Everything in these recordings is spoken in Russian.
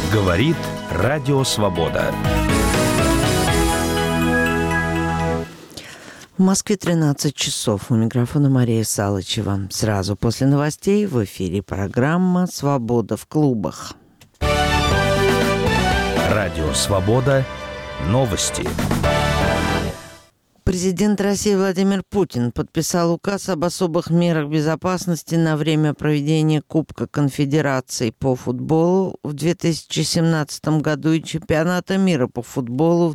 Говорит Радио Свобода. В Москве 13 часов. У микрофона Мария Салычева. Сразу после новостей в эфире программа «Свобода в клубах». Радио Свобода. Новости. Президент России Владимир Путин подписал указ об особых мерах безопасности на время проведения Кубка Конфедераций по футболу в 2017 году и Чемпионата мира по футболу в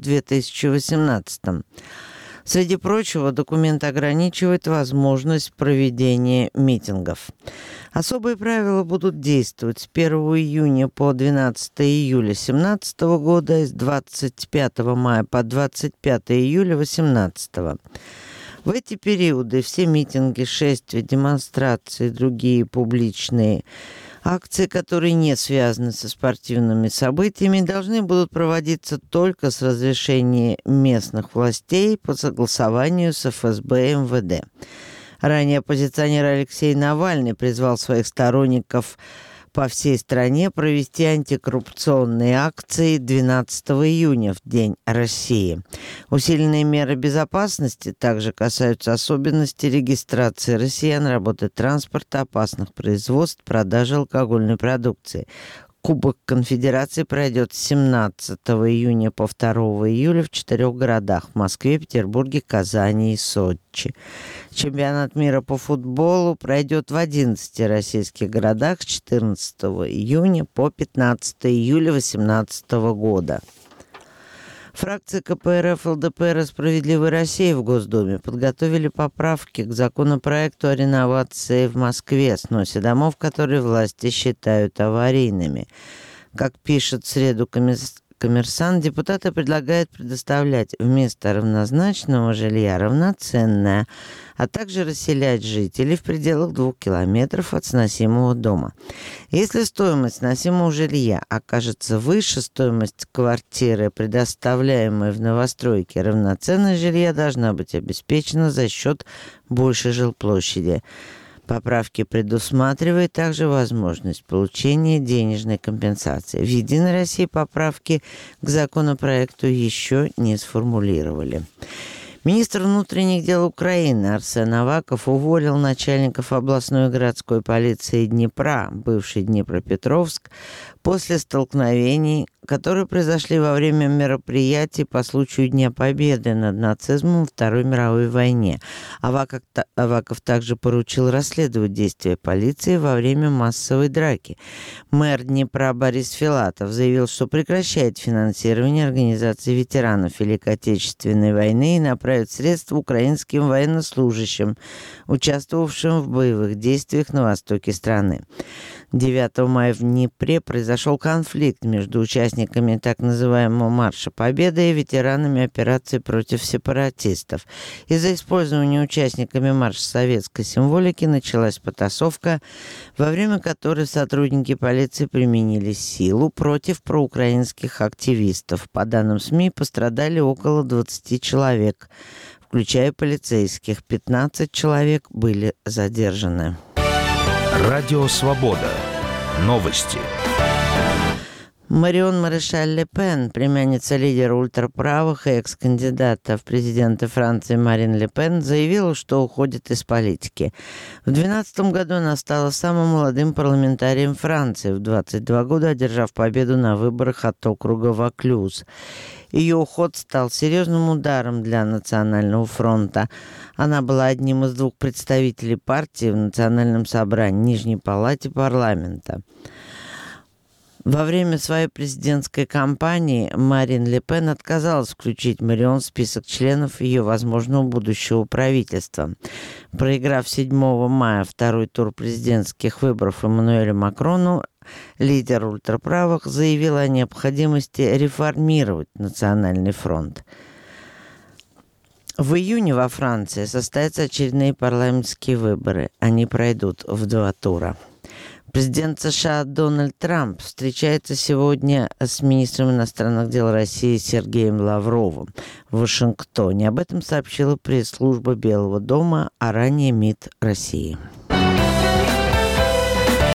2018. Среди прочего, документ ограничивает возможность проведения митингов. Особые правила будут действовать с 1 июня по 12 июля 2017 года и с 25 мая по 25 июля 2018. В эти периоды все митинги, шествия, демонстрации и другие публичные акции, которые не связаны со спортивными событиями, должны будут проводиться только с разрешения местных властей по согласованию с ФСБ и МВД. Ранее оппозиционер Алексей Навальный призвал своих сторонников по всей стране провести антикоррупционные акции 12 июня, в День России. Усиленные меры безопасности также касаются особенностей регистрации россиян, работы транспорта, опасных производств, продажи алкогольной продукции. Кубок Конфедерации пройдет с 17 июня по 2 июля в 4 городах – в Москве, Петербурге, Казани и Сочи. Чемпионат мира по футболу пройдет в 11 российских городах с 14 июня по 15 июля 2018 года. Фракции КПРФ, ЛДПР и «Справедливой России» в Госдуме подготовили поправки к законопроекту о реновации в Москве, сносе домов, которые власти считают аварийными. Как пишет в среду «Коммерсант», депутаты предлагают предоставлять вместо равнозначного жилья равноценное, а также расселять жителей в пределах 2 километров от сносимого дома. Если стоимость сносимого жилья окажется выше стоимости квартиры, предоставляемой в новостройке, равноценность жилья должна быть обеспечена за счет большей жилплощади. Поправки предусматривают также возможность получения денежной компенсации. В «Единой России» поправки к законопроекту еще не сформулировали. Министр внутренних дел Украины Арсен Аваков уволил начальников областной городской полиции Днепра, бывший Днепропетровск, после столкновений, которые произошли во время мероприятий по случаю Дня Победы над нацизмом во Второй мировой войне. Аваков также поручил расследовать действия полиции во время массовой драки. Мэр Днепра Борис Филатов заявил, что прекращает финансирование организации ветеранов Великой Отечественной войны и направит средства украинским военнослужащим, участвовавшим в боевых действиях на востоке страны. 9 мая в Днепре произошел конфликт между участниками так называемого Марша Победы и ветеранами операции против сепаратистов. Из-за использования участниками марша советской символики началась потасовка, во время которой сотрудники полиции применили силу против проукраинских активистов. По данным СМИ, пострадали около 20 человек, включая полицейских. 15 человек были задержаны. Радио Свобода. Новости. Марион Марешаль Ле Пен, племянница лидера ультраправых и экс-кандидата в президенты Франции Марин Ле Пен, заявила, что уходит из политики. В 2012 году она стала самым молодым парламентарием Франции, в 22 года одержав победу на выборах от округа Ваклюз. Ее уход стал серьезным ударом для Национального фронта. Она была одним из 2 представителей партии в Национальном собрании Нижней палате парламента. Во время своей президентской кампании Марин Ле Пен отказалась включить Марион в список членов ее возможного будущего правительства. Проиграв 7 мая второй тур президентских выборов Эммануэлю Макрону, лидер ультраправых заявил о необходимости реформировать Национальный фронт. В июне во Франции состоятся очередные парламентские выборы. Они пройдут в 2 тура. Президент США Дональд Трамп встречается сегодня с министром иностранных дел России Сергеем Лавровым в Вашингтоне. Об этом сообщила пресс-служба Белого дома, а ранее МИД России.